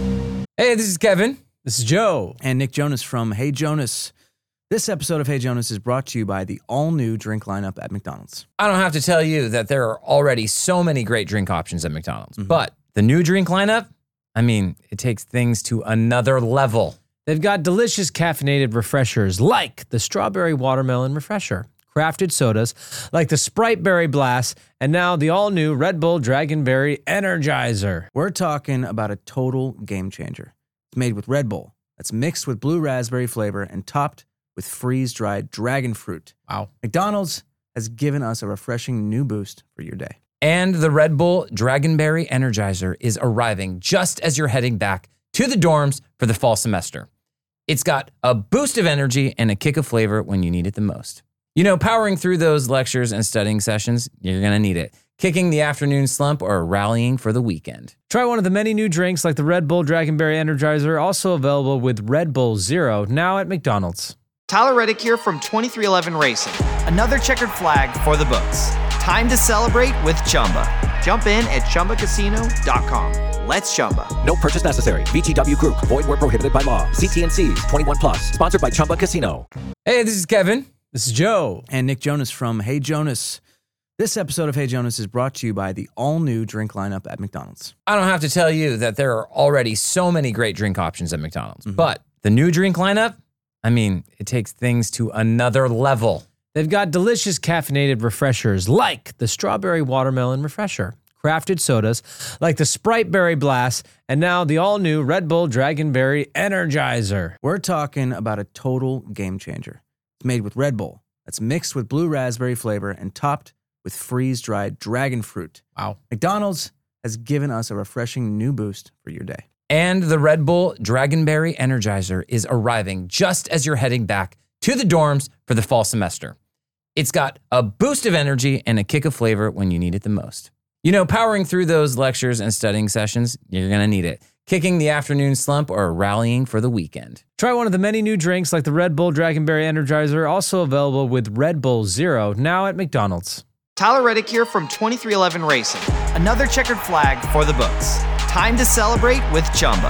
F: Hey, this is Kevin.
G: This is Joe. And Nick Jonas from Hey Jonas. This episode of Hey Jonas is brought to you by the all-new drink lineup at McDonald's.
F: I don't have to tell you that there are already so many great drink options at McDonald's, but the new drink lineup, I mean, it takes things to another level.
H: They've got delicious caffeinated refreshers like the Strawberry Watermelon Refresher, crafted sodas like the Sprite Berry Blast, and now the all-new Red Bull Dragonberry Energizer.
G: We're talking about a total game changer. It's made with Red Bull that's mixed with blue raspberry flavor and topped with freeze-dried dragon fruit.
H: Wow.
G: McDonald's has given us a refreshing new boost for your day.
F: And the Red Bull Dragonberry Energizer is arriving just as you're heading back to the dorms for the fall semester. It's got a boost of energy and a kick of flavor when you need it the most. You know, powering through those lectures and studying sessions, you're going to need it. Kicking the afternoon slump or rallying for the weekend.
H: Try one of the many new drinks like the Red Bull Dragonberry Energizer, also available with Red Bull Zero, now at McDonald's.
R: Tyler Reddick here from 2311 Racing. Another checkered flag for the books. Time to celebrate with Chumba. Jump in at ChumbaCasino.com. Let's Chumba.
S: No purchase necessary. VGW Group. Void where prohibited by law. CT&Cs. 21+. Sponsored by Chumba Casino.
F: Hey, this is Kevin.
H: This is Joe.
G: And Nick Jonas from Hey Jonas. This episode of Hey Jonas is brought to you by the all-new drink lineup at McDonald's.
F: I don't have to tell you that there are already so many great drink options at McDonald's, but the new drink lineup, I mean, it takes things to another level.
H: They've got delicious caffeinated refreshers like the Strawberry Watermelon Refresher, crafted sodas like the Sprite Berry Blast, and now the all-new Red Bull Dragonberry Energizer.
G: We're talking about a total game changer. It's made with Red Bull that's mixed with blue raspberry flavor and topped with freeze-dried dragon fruit.
H: Wow.
G: McDonald's has given us a refreshing new boost for your day.
F: And the Red Bull Dragonberry Energizer is arriving just as you're heading back to the dorms for the fall semester. It's got a boost of energy and a kick of flavor when you need it the most. You know, powering through those lectures and studying sessions, you're going to need it. Kicking the afternoon slump or rallying for the weekend.
H: Try one of the many new drinks like the Red Bull Dragonberry Energizer, also available with Red Bull Zero, now at McDonald's.
R: Tyler Reddick here from 2311 Racing. Another checkered flag for the books. Time to celebrate with Chumba.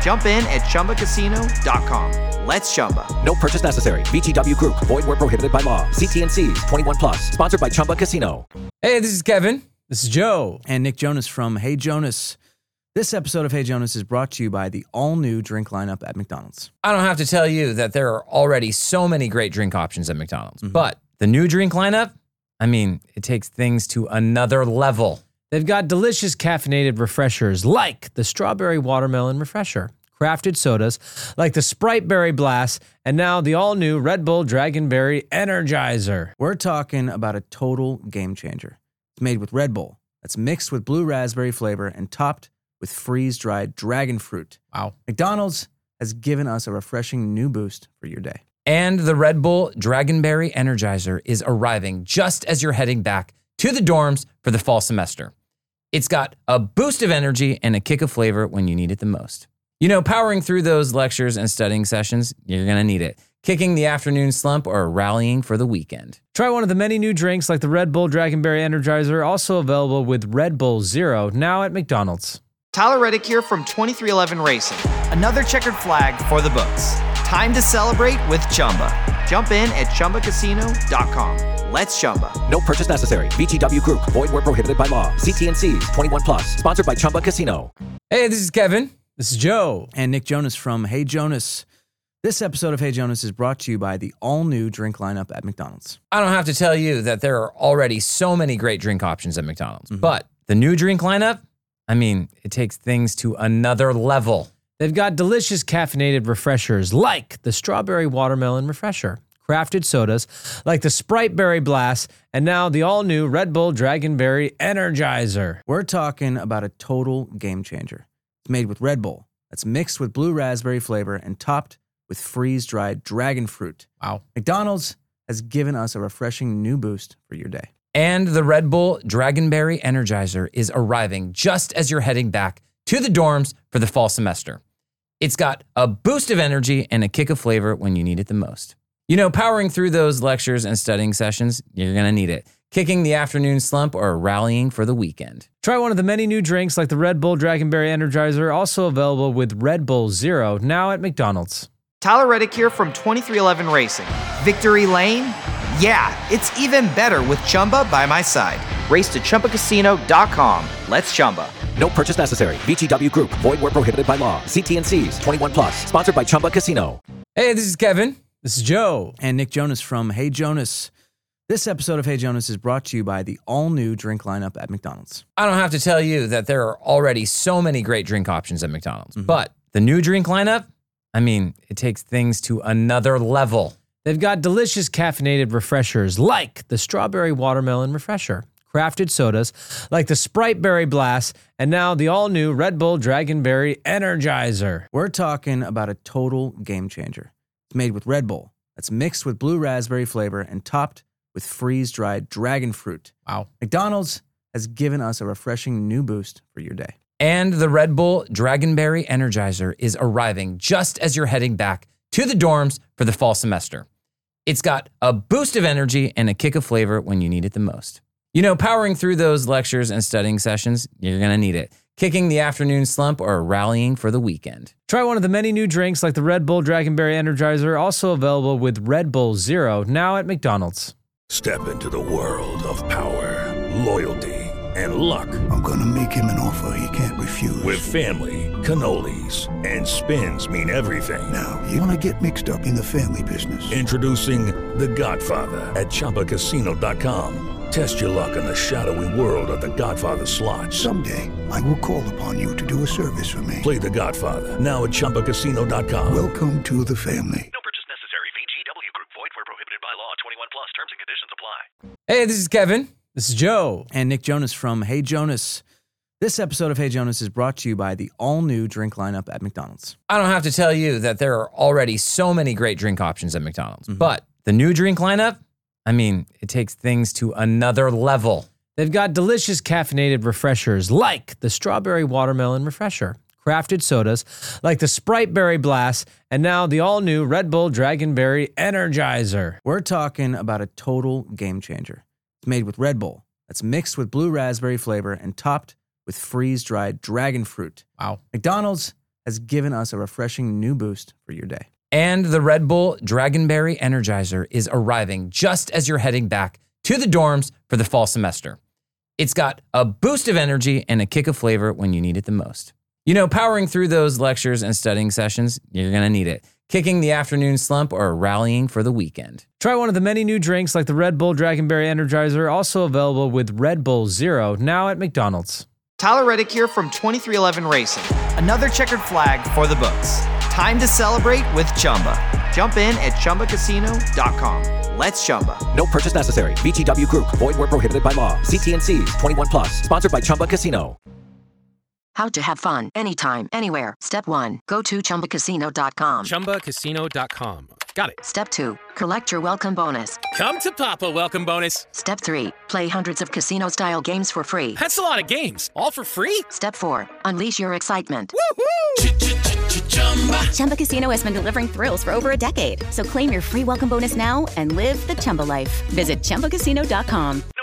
R: Jump in at ChumbaCasino.com. Let's Chumba.
S: No purchase necessary. VGW Group. Void where prohibited by law. See T&Cs. 21 plus. Sponsored by Chumba Casino.
F: Hey, this is Kevin.
H: This is Joe.
G: And Nick Jonas from Hey Jonas. This episode of Hey Jonas is brought to you by the all-new drink lineup at McDonald's.
F: I don't have to tell you that there are already so many great drink options at McDonald's. But the new drink lineup, I mean, it takes things to another level.
H: They've got delicious caffeinated refreshers like the Strawberry Watermelon Refresher, crafted sodas like the Sprite Berry Blast, and now the all-new Red Bull Dragonberry Energizer.
G: We're talking about a total game changer. It's made with Red Bull that's mixed with blue raspberry flavor and topped with freeze-dried dragon fruit.
H: Wow.
G: McDonald's has given us a refreshing new boost for your day.
F: And the Red Bull Dragonberry Energizer is arriving just as you're heading back to the dorms for the fall semester. It's got a boost of energy and a kick of flavor when you need it the most. You know, powering through those lectures and studying sessions, you're going to need it. Kicking the afternoon slump or rallying for the weekend.
H: Try one of the many new drinks like the Red Bull Dragonberry Energizer, also available with Red Bull Zero, now at McDonald's.
R: Tyler Reddick here from 2311 Racing. Another checkered flag for the books. Time to celebrate with Chumba. Jump in at ChumbaCasino.com. Let's Chumba.
S: No purchase necessary. VGW Group. Void where prohibited by law. See T&Cs. 21 plus. Sponsored by Chumba Casino.
F: Hey, this is Kevin.
H: This is Joe.
G: And Nick Jonas from Hey Jonas. This episode of Hey Jonas is brought to you by the all-new drink lineup at McDonald's.
F: I don't have to tell you that there are already so many great drink options at McDonald's. But the new drink lineup, I mean, it takes things to another level.
H: They've got delicious caffeinated refreshers like the Strawberry Watermelon Refresher, crafted sodas like the Sprite Berry Blast, and now the all-new Red Bull Dragonberry Energizer.
G: We're talking about a total game changer. It's made with Red Bull that's mixed with blue raspberry flavor and topped with freeze-dried dragon fruit.
H: Wow.
G: McDonald's has given us a refreshing new boost for your day.
F: And the Red Bull Dragonberry Energizer is arriving just as you're heading back to the dorms for the fall semester. It's got a boost of energy and a kick of flavor when you need it the most. You know, powering through those lectures and studying sessions, you're going to need it. Kicking the afternoon slump or rallying for the weekend.
H: Try one of the many new drinks like the Red Bull Dragonberry Energizer, also available with Red Bull Zero, now at McDonald's.
R: Tyler Reddick here from 2311 Racing. Victory Lane? Yeah, it's even better with Chumba by my side. Race to ChumbaCasino.com. Let's Chumba.
S: No purchase necessary. VGW Group. Void where prohibited by law. See T&Cs. 21 plus. Sponsored by Chumba Casino.
F: Hey, this is Kevin.
H: This is Joe.
G: And Nick Jonas from Hey Jonas. This episode of Hey Jonas is brought to you by the all-new drink lineup at McDonald's.
F: I don't have to tell you that there are already so many great drink options at McDonald's. But the new drink lineup, I mean, it takes things to another level.
H: They've got delicious caffeinated refreshers like the Strawberry Watermelon Refresher, crafted sodas like the Sprite Berry Blast, and now the all-new Red Bull Dragonberry Energizer.
G: We're talking about a total game changer. It's made with Red Bull that's mixed with blue raspberry flavor and topped with freeze-dried dragon fruit.
H: Wow.
G: McDonald's has given us a refreshing new boost for your day.
F: And the Red Bull Dragonberry Energizer is arriving just as you're heading back to the dorms for the fall semester. It's got a boost of energy and a kick of flavor when you need it the most. You know, powering through those lectures and studying sessions, you're going to need it. Kicking the afternoon slump or rallying for the weekend.
H: Try one of the many new drinks like the Red Bull Dragonberry Energizer, also available with Red Bull Zero, now at McDonald's.
B: Step into the world of power, loyalty, and luck.
C: I'm gonna make him an offer he can't refuse.
B: With family, cannolis, and spins mean everything.
C: Now, you wanna get mixed up in the family business.
B: Introducing The Godfather at ChumbaCasino.com. Test your luck in the shadowy world of The Godfather slot.
C: Someday, I will call upon you to do a service for me.
B: Play The Godfather now at ChumbaCasino.com.
C: Welcome to the family.
D: No purchase necessary. VGW Group. Void where prohibited by law. 21 plus. Terms and conditions apply.
F: Hey, this is Kevin.
H: This is Joe.
G: And Nick Jonas from Hey Jonas. This episode of Hey Jonas is brought to you by the all-new drink lineup at McDonald's.
F: I don't have to tell you that there are already so many great drink options at McDonald's. But the new drink lineup, I mean, it takes things to another level.
H: They've got delicious caffeinated refreshers like the Strawberry Watermelon Refresher, crafted sodas like the Sprite Berry Blast, and now the all-new Red Bull Dragonberry Energizer.
G: We're talking about a total game changer. It's made with Red Bull that's mixed with blue raspberry flavor and topped with freeze-dried dragon fruit.
H: Wow.
G: McDonald's has given us a refreshing new boost for your day.
F: And the Red Bull Dragonberry Energizer is arriving just as you're heading back to the dorms for the fall semester. It's got a boost of energy and a kick of flavor when you need it the most. You know, powering through those lectures and studying sessions, you're going to need it. Kicking the afternoon slump or rallying for the weekend.
H: Try one of the many new drinks like the Red Bull Dragonberry Energizer, also available with Red Bull Zero, now at McDonald's.
R: Tyler Reddick here from 2311 Racing. Another checkered flag for the books. Time to celebrate with Chumba. Jump in at ChumbaCasino.com. Let's Chumba.
S: No purchase necessary. VGW Group. Void where prohibited by law. See T&Cs. 21 plus. Sponsored by Chumba Casino.
T: How to have fun anytime, anywhere. Step 1. Go to ChumbaCasino.com.
U: ChumbaCasino.com. Got it.
T: Step 2. Collect your welcome bonus.
U: Come to Papa welcome bonus.
T: Step 3. Play hundreds of casino-style games for free.
U: That's a lot of games. All for free?
T: Step 4. Unleash your excitement.
V: Chumba Casino has been delivering thrills for over a decade. So claim your free welcome bonus now and live the Chumba life. Visit ChumbaCasino.com.